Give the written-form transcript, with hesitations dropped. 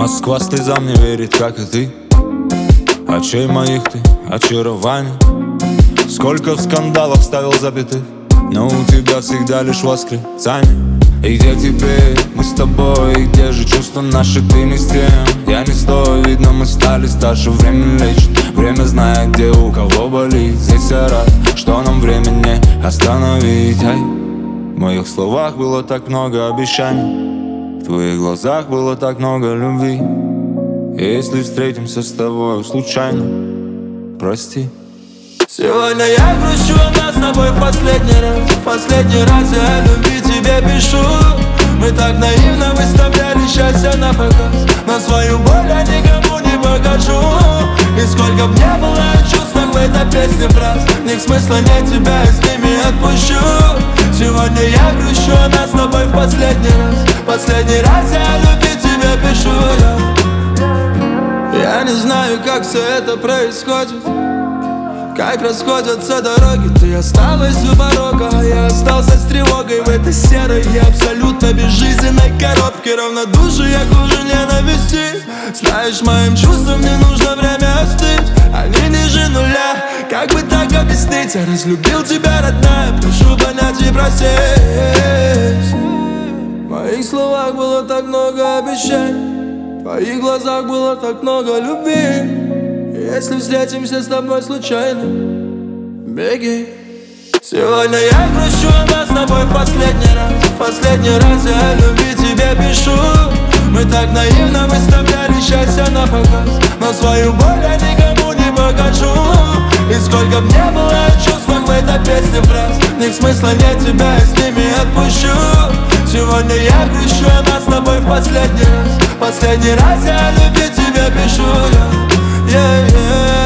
Москва слезам не верит, как и ты. Очей моих ты очарование. Сколько в скандалах ставил запятых, но у тебя всегда лишь восклицание. И где теперь мы с тобой, и где же чувства наши, ты не с тем, я не стою. Видно, мы стали старше, время лечит. Время знает, где у кого болит. Здесь я рад, что нам время не остановить. Ай, в моих словах было так много обещаний, в твоих глазах было так много любви. Если встретимся с тобой случайно, прости. Сегодня я грущу, а нас с тобой в последний раз я о любви тебе пишу. Мы так наивно выставляли счастье на показ, но свою боль я никому не покажу. И сколько б не было в чувствах в этой песне фраз, в них смысла нет, тебя я с ними отпущу. Сегодня я грущу, а нас с тобой в последний раз я о любви тебе пишу. Я не знаю, как все это происходит, как расходятся дороги. Ты осталась у порога, а я остался с тревогой в этой серой и абсолютно безжизненной коробке. Равнодушие хуже ненависти. Знаешь, моим чувствам не нужно время остыть, они ниже нуля. Как бы так объяснить? Я разлюбил тебя, родная, прошу понять и простить. В моих словах было так много обещаний, в твоих глазах было так много любви. Если встретимся с тобой случайно, беги. Сегодня я грущу, а нас с тобой в последний раз я о любви тебе пишу. Мы так наивно выставляли счастье на показ, но свою боль я никому не покажу. И сколько б не было в чувствах в этой песне фраз, в них смысла нет, тебя я с ними отпущу. Сегодня я грущу, а нас с тобой в последний раз я о любви тебе пишу. Yeah, yeah.